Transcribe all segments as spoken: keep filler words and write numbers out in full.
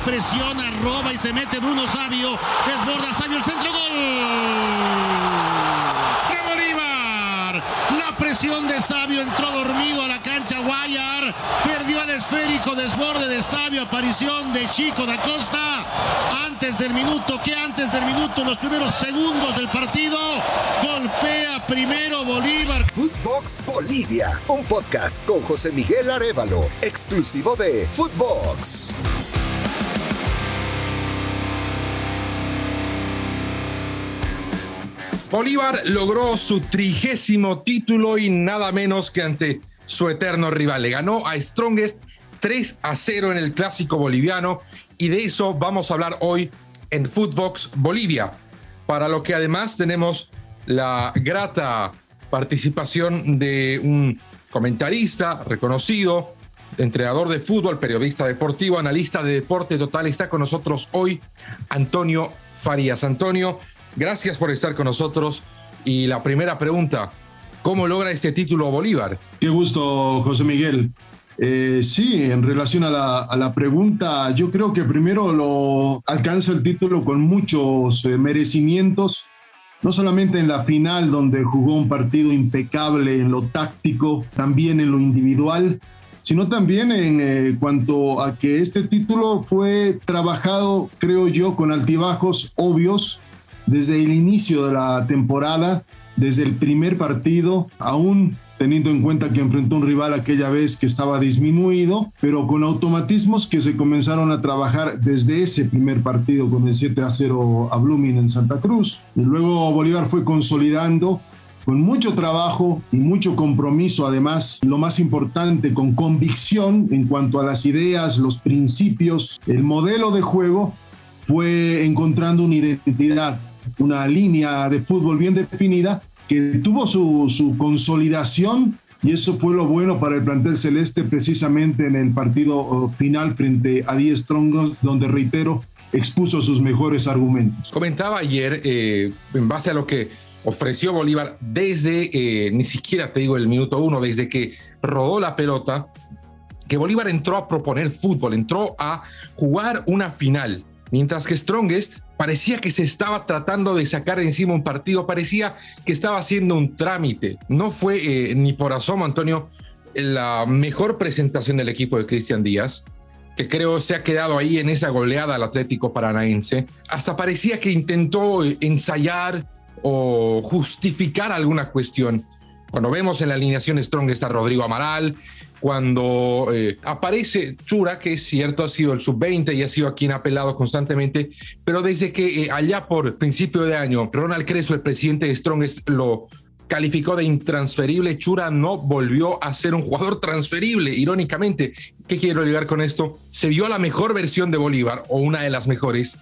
presiona, roba y se mete Bruno Savio, desborda Savio, el centro, gol de Bolívar. La presión de Savio, entró dormido a la cancha Guayar, perdió el esférico, desborde de Savio, aparición de Chico da Costa. Antes del minuto, que antes del minuto, los primeros segundos del partido, golpea primero Bolívar. Footbox Bolivia, un podcast con José Miguel Arévalo, exclusivo de Footbox. Bolívar logró su trigésimo título y nada menos que ante su eterno rival. Le ganó a Strongest tres a cero en el clásico boliviano y de eso vamos a hablar hoy en Footbox Bolivia, para lo que además tenemos la grata participación de un comentarista reconocido, entrenador de fútbol, periodista deportivo, analista de deporte total. Está con nosotros hoy Antonio Farías. Antonio, gracias por estar con nosotros. Y la primera pregunta, ¿cómo logra este título Bolívar? Qué gusto, José Miguel. Eh, sí, en relación a la, a la pregunta, yo creo que primero lo alcanza el título con muchos eh, merecimientos, no solamente en la final, donde jugó un partido impecable en lo táctico, también en lo individual, sino también en eh, cuanto a que este título fue trabajado, creo yo, con altibajos obvios desde el inicio de la temporada, desde el primer partido, aún teniendo en cuenta que enfrentó un rival aquella vez que estaba disminuido, pero con automatismos que se comenzaron a trabajar desde ese primer partido con el siete a cero a Blooming en Santa Cruz. Y luego Bolívar fue consolidando con mucho trabajo y mucho compromiso, además, lo más importante, con convicción en cuanto a las ideas, los principios, el modelo de juego, fue encontrando una identidad, una línea de fútbol bien definida que tuvo su, su consolidación, y eso fue lo bueno para el plantel celeste precisamente en el partido final frente a Die Strongest, donde, reitero, expuso sus mejores argumentos. Comentaba ayer, eh, en base a lo que ofreció Bolívar desde, eh, ni siquiera te digo el minuto uno, desde que rodó la pelota, que Bolívar entró a proponer fútbol, entró a jugar una final. Mientras que Strongest parecía que se estaba tratando de sacar de encima un partido, parecía que estaba haciendo un trámite. No fue eh, ni por asomo, Antonio, la mejor presentación del equipo de Cristian Díaz, que creo se ha quedado ahí en esa goleada al Atlético Paranaense. Hasta parecía que intentó ensayar o justificar alguna cuestión. Cuando vemos en la alineación Strongest a Rodrigo Amaral, cuando eh, aparece Chura, que es cierto, ha sido el sub veinte y ha sido a quien ha apelado constantemente, pero desde que eh, allá por principio de año, Ronald Crespo, el presidente de Strongest, lo calificó de intransferible, Chura no volvió a ser un jugador transferible, irónicamente. ¿Qué quiero llegar con esto? Se vio la mejor versión de Bolívar, o una de las mejores,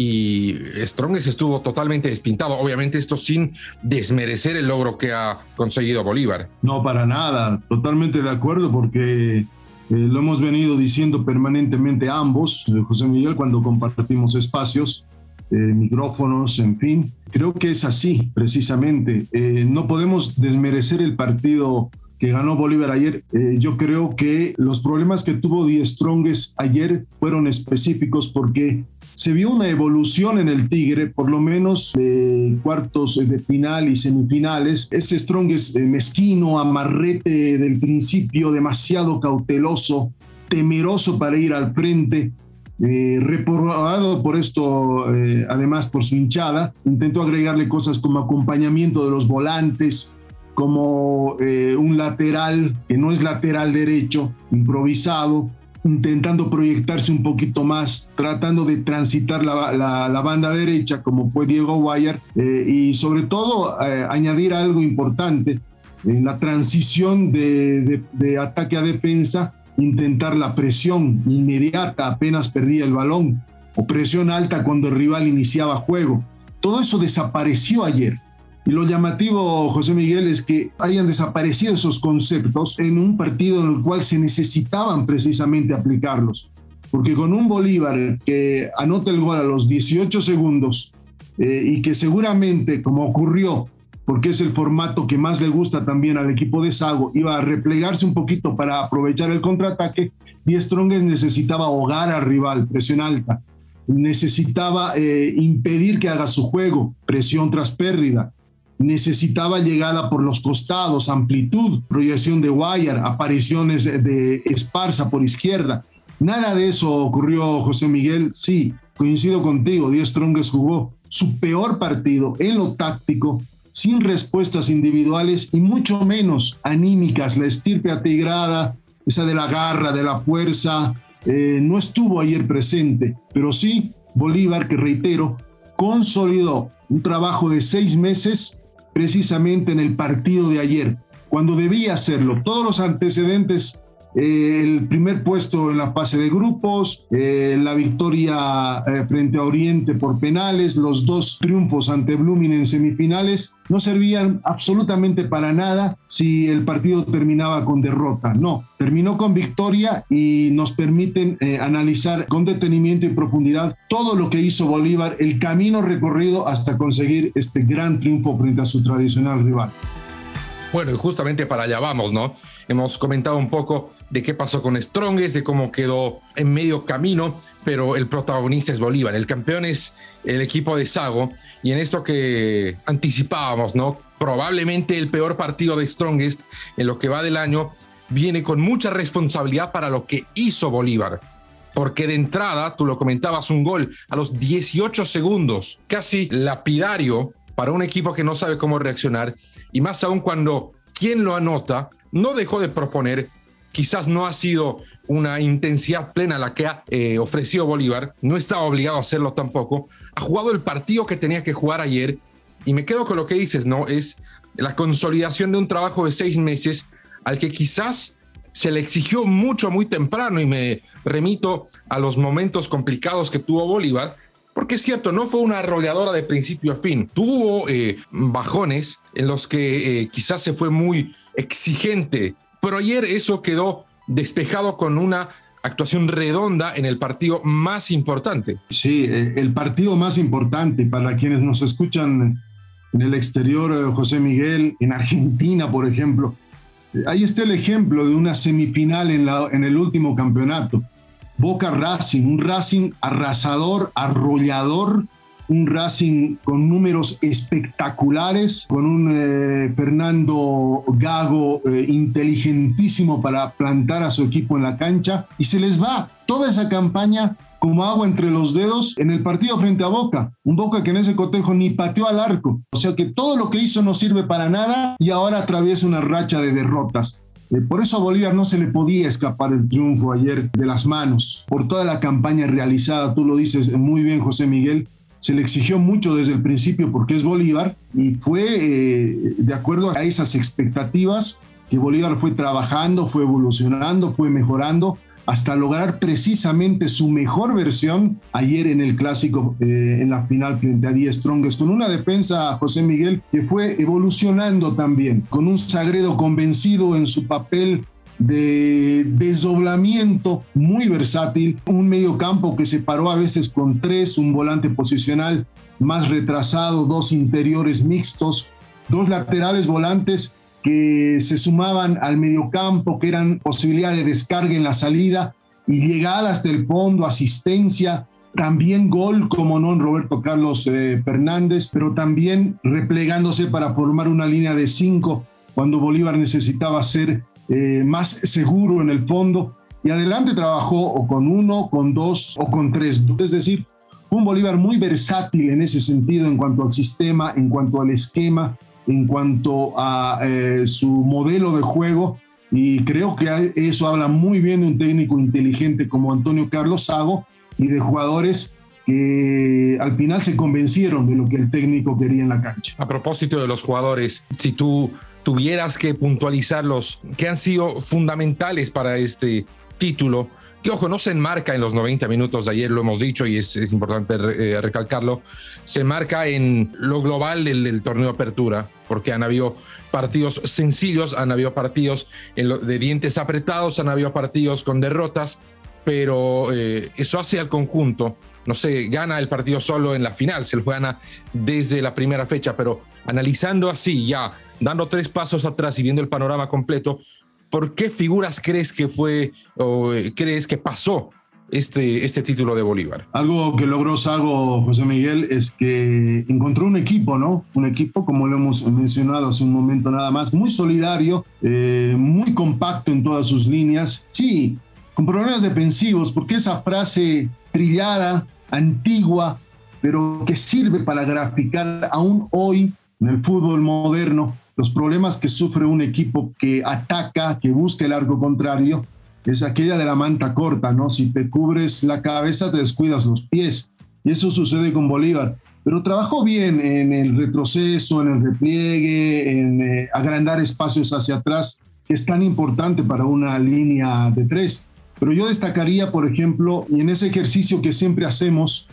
y Strongest estuvo totalmente despintado. Obviamente esto sin desmerecer el logro que ha conseguido Bolívar. No, para nada, totalmente de acuerdo, porque eh, lo hemos venido diciendo permanentemente ambos, eh, José Miguel, cuando compartimos espacios, eh, micrófonos, en fin. Creo que es así, precisamente. Eh, no podemos desmerecer el partido que ganó Bolívar ayer. Eh, yo creo que los problemas que tuvo Die Strongest ayer fueron específicos, porque se vio una evolución en el Tigre, por lo menos de cuartos de final y semifinales. Ese Strongest eh, mezquino, amarrete del principio, demasiado cauteloso, temeroso para ir al frente, eh, reprobado por esto, eh, además por su hinchada. Intentó agregarle cosas como acompañamiento de los volantes, como eh, un lateral que no es lateral derecho, improvisado, intentando proyectarse un poquito más, tratando de transitar la, la, la banda derecha, como fue Diego Guayar, eh, y sobre todo eh, añadir algo importante, en la transición de, de, de ataque a defensa, intentar la presión inmediata apenas perdía el balón, o presión alta cuando el rival iniciaba juego. Todo eso desapareció ayer. Y lo llamativo, José Miguel, es que hayan desaparecido esos conceptos en un partido en el cual se necesitaban precisamente aplicarlos. Porque con un Bolívar que anota el gol a los dieciocho segundos eh, y que seguramente, como ocurrió, porque es el formato que más le gusta también al equipo de Sago, iba a replegarse un poquito para aprovechar el contraataque, y Strongest necesitaba ahogar al rival, presión alta, necesitaba eh, impedir que haga su juego, presión tras pérdida, necesitaba llegada por los costados, amplitud, proyección de Guayar, apariciones de Esparza por izquierda. Nada de eso ocurrió, José Miguel. Sí, coincido contigo, Die Strongest jugó su peor partido en lo táctico, sin respuestas individuales y mucho menos anímicas. La estirpe atigrada, esa de la garra, de la fuerza, eh, no estuvo ayer presente, pero sí Bolívar, que reitero, consolidó un trabajo de seis meses precisamente en el partido de ayer, cuando debía hacerlo. Todos los antecedentes, eh, el primer puesto en la fase de grupos, eh, la victoria eh, frente a Oriente por penales, los dos triunfos ante Blooming en semifinales, no servían absolutamente para nada si el partido terminaba con derrota. No, terminó con victoria y nos permiten eh, analizar con detenimiento y profundidad todo lo que hizo Bolívar, el camino recorrido hasta conseguir este gran triunfo frente a su tradicional rival. Bueno, y justamente para allá vamos, ¿no? Hemos comentado un poco de qué pasó con Strongest, de cómo quedó en medio camino, pero el protagonista es Bolívar, el campeón es el equipo de Sago, y en esto que anticipábamos, ¿no? Probablemente el peor partido de Strongest en lo que va del año viene con mucha responsabilidad para lo que hizo Bolívar, porque de entrada, tú lo comentabas, un gol a los dieciocho segundos, casi lapidario para un equipo que no sabe cómo reaccionar, y más aún cuando quien lo anota no dejó de proponer. Quizás no ha sido una intensidad plena la que ha eh, ofrecido Bolívar, no estaba obligado a hacerlo tampoco, ha jugado el partido que tenía que jugar ayer, y me quedo con lo que dices, ¿no? Es la consolidación de un trabajo de seis meses al que quizás se le exigió mucho muy temprano, y me remito a los momentos complicados que tuvo Bolívar, porque es cierto, no fue una arrolladora de principio a fin. Tuvo eh, bajones en los que eh, quizás se fue muy exigente, pero ayer eso quedó despejado con una actuación redonda en el partido más importante. Sí, eh, el partido más importante para quienes nos escuchan en el exterior, eh, José Miguel, en Argentina, por ejemplo. Eh, ahí está el ejemplo de una semifinal en, la, en el último campeonato. Boca Racing, un Racing arrasador, arrollador, un Racing con números espectaculares, con un eh, Fernando Gago eh, inteligentísimo para plantar a su equipo en la cancha, y se les va toda esa campaña como agua entre los dedos en el partido frente a Boca, un Boca que en ese cotejo ni pateó al arco, o sea que todo lo que hizo no sirve para nada y ahora atraviesa una racha de derrotas. Eh, por eso a Bolívar no se le podía escapar el triunfo ayer de las manos, por toda la campaña realizada. Tú lo dices muy bien, José Miguel, se le exigió mucho desde el principio porque es Bolívar, y fue eh, de acuerdo a esas expectativas que Bolívar fue trabajando, fue evolucionando, fue mejorando hasta lograr precisamente su mejor versión ayer en el clásico, eh, en la final frente a Die Strongest, con una defensa, José Miguel, que fue evolucionando también, con un Sagredo convencido en su papel de desdoblamiento muy versátil, un mediocampo que se paró a veces con tres, un volante posicional más retrasado, dos interiores mixtos, dos laterales volantes que se sumaban al mediocampo, que eran posibilidad de descarga en la salida y llegada hasta el fondo, asistencia, también gol, como no, en Roberto Carlos eh, Fernández, pero también replegándose para formar una línea de cinco cuando Bolívar necesitaba ser eh, más seguro en el fondo, y adelante trabajó o con uno, con dos o con tres, es decir, un Bolívar muy versátil en ese sentido, en cuanto al sistema, en cuanto al esquema, en cuanto a eh, su modelo de juego, y creo que eso habla muy bien de un técnico inteligente como Antonio Carlos Sago y de jugadores que al final se convencieron de lo que el técnico quería en la cancha. A propósito de los jugadores, si tú tuvieras que puntualizar los que han sido fundamentales para este título, que ojo, no se enmarca en los noventa minutos de ayer, lo hemos dicho y es, es importante eh, recalcarlo, se enmarca en lo global del, del torneo de apertura, porque han habido partidos sencillos, han habido partidos en lo, de dientes apretados, han habido partidos con derrotas, pero eh, eso hace al conjunto no se gana el partido solo en la final, se lo gana desde la primera fecha, pero analizando así ya, dando tres pasos atrás y viendo el panorama completo, ¿por qué figuras crees que fue o crees que pasó este, este título de Bolívar? Algo que logró Sago, José Miguel, es que encontró un equipo, ¿no? Un equipo, como lo hemos mencionado hace un momento nada más, muy solidario, eh, muy compacto en todas sus líneas. Sí, con problemas defensivos, porque esa frase trillada, antigua, pero que sirve para graficar aún hoy en el fútbol moderno los problemas que sufre un equipo que ataca, que busca el arco contrario, es aquella de la manta corta, ¿no? Si te cubres la cabeza, te descuidas los pies. Y eso sucede con Bolívar. Pero trabajó bien en el retroceso, en el repliegue, en eh, agrandar espacios hacia atrás, que es tan importante para una línea de tres. Pero yo destacaría, por ejemplo, y en ese ejercicio que siempre hacemos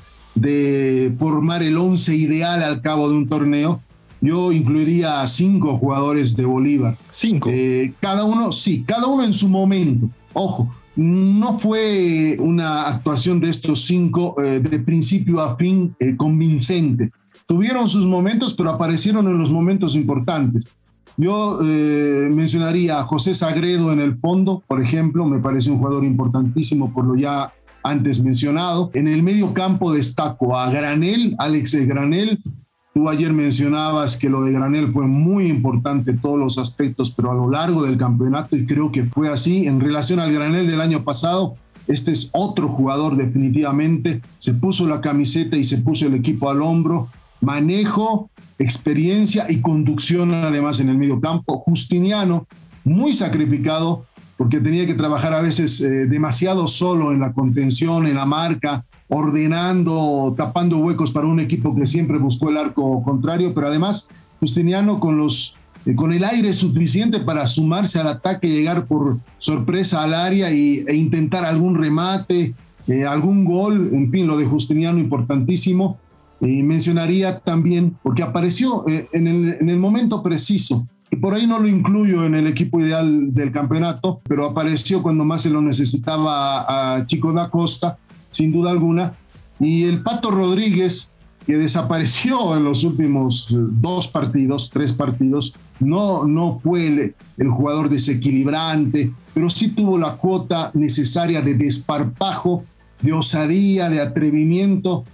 de formar el once ideal al cabo de un torneo, yo incluiría a cinco jugadores de Bolívar. ¿Cinco? Eh, cada uno, sí, cada uno en su momento. Ojo, no fue una actuación de estos cinco eh, de principio a fin eh, convincente. Tuvieron sus momentos, pero aparecieron en los momentos importantes. Yo eh, mencionaría a José Sagredo en el fondo, por ejemplo, me parece un jugador importantísimo por lo ya antes mencionado. En el medio campo destaco a Granel, Alex Granel. Tú ayer mencionabas que lo de Granel fue muy importante en todos los aspectos, pero a lo largo del campeonato, y creo que fue así. En relación al Granel del año pasado, este es otro jugador definitivamente. Se puso la camiseta y se puso el equipo al hombro. Manejo, experiencia y conducción además en el medio campo. Justiniano, muy sacrificado, porque tenía que trabajar a veces eh, demasiado solo en la contención, en la marca, ordenando, tapando huecos para un equipo que siempre buscó el arco contrario, pero además Justiniano con, los, eh, con el aire suficiente para sumarse al ataque, llegar por sorpresa al área y, e intentar algún remate, eh, algún gol, en fin, lo de Justiniano importantísimo. Y mencionaría también, porque apareció eh, en, el, en el momento preciso, y por ahí no lo incluyo en el equipo ideal del campeonato, pero apareció cuando más se lo necesitaba a, a Chico da Costa, sin duda alguna, y el Pato Rodríguez, que desapareció en los últimos dos partidos, tres partidos, no, no fue el, el jugador desequilibrante, pero sí tuvo la cuota necesaria de desparpajo, de osadía, de atrevimiento,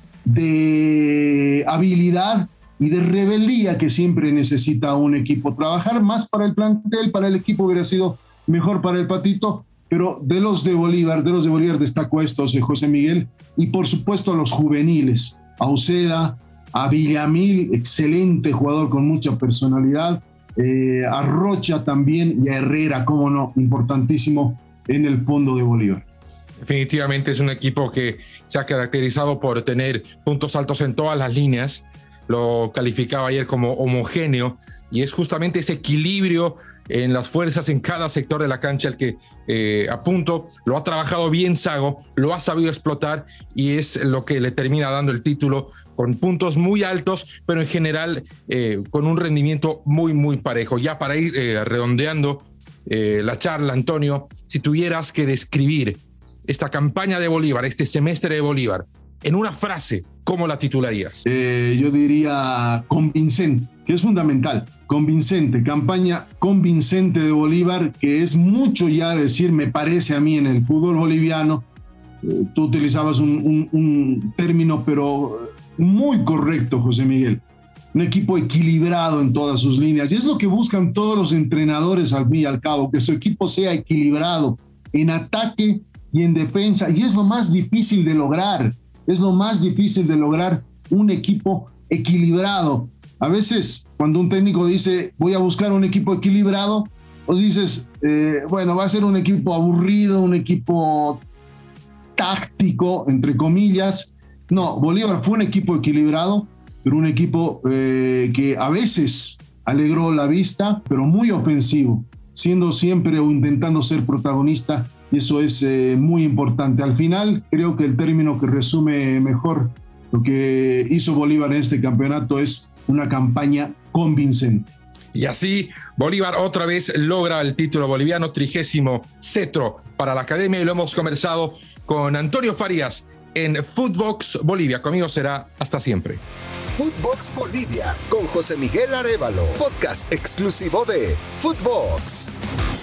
de habilidad y de rebeldía que siempre necesita un equipo. Trabajar más para el plantel, para el equipo hubiera sido mejor para el Patito, pero de los de Bolívar, de los de Bolívar destaco estos, eh, José Miguel, y por supuesto a los juveniles, a Uceda, a Villamil, excelente jugador con mucha personalidad, eh, a Rocha también y a Herrera, cómo no, importantísimo en el fondo de Bolívar. Definitivamente es un equipo que se ha caracterizado por tener puntos altos en todas las líneas. Lo calificaba ayer como homogéneo y es justamente ese equilibrio en las fuerzas en cada sector de la cancha el que eh, a punto lo ha trabajado bien Sago, lo ha sabido explotar y es lo que le termina dando el título con puntos muy altos, pero en general eh, con un rendimiento muy muy parejo. Ya para ir eh, redondeando eh, la charla, Antonio, si tuvieras que describir esta campaña de Bolívar, este semestre de Bolívar, en una frase, ¿cómo la titularías? Eh, yo diría convincente, que es fundamental. Convincente, campaña convincente de Bolívar, que es mucho ya decir, me parece a mí, en el fútbol boliviano. Eh, tú utilizabas un, un, un término, pero muy correcto, José Miguel. Un equipo equilibrado en todas sus líneas. Y es lo que buscan todos los entrenadores al fin y al cabo, que su equipo sea equilibrado en ataque y en defensa. Y es lo más difícil de lograr. Es lo más difícil de lograr un equipo equilibrado. A veces, cuando un técnico dice, voy a buscar un equipo equilibrado, pues dices, eh, bueno, va a ser un equipo aburrido, un equipo táctico, entre comillas. No, Bolívar fue un equipo equilibrado, pero un equipo eh, que a veces alegró la vista, pero muy ofensivo, siendo siempre o intentando ser protagonista. Y eso es eh, muy importante. Al final, creo que el término que resume mejor lo que hizo Bolívar en este campeonato es una campaña convincente. Y así, Bolívar otra vez logra el título boliviano, trigésimo cetro para la academia, y lo hemos conversado con Antonio Farías, en Footbox Bolivia. Conmigo será hasta siempre. Footbox Bolivia con José Miguel Arévalo, podcast exclusivo de Footbox.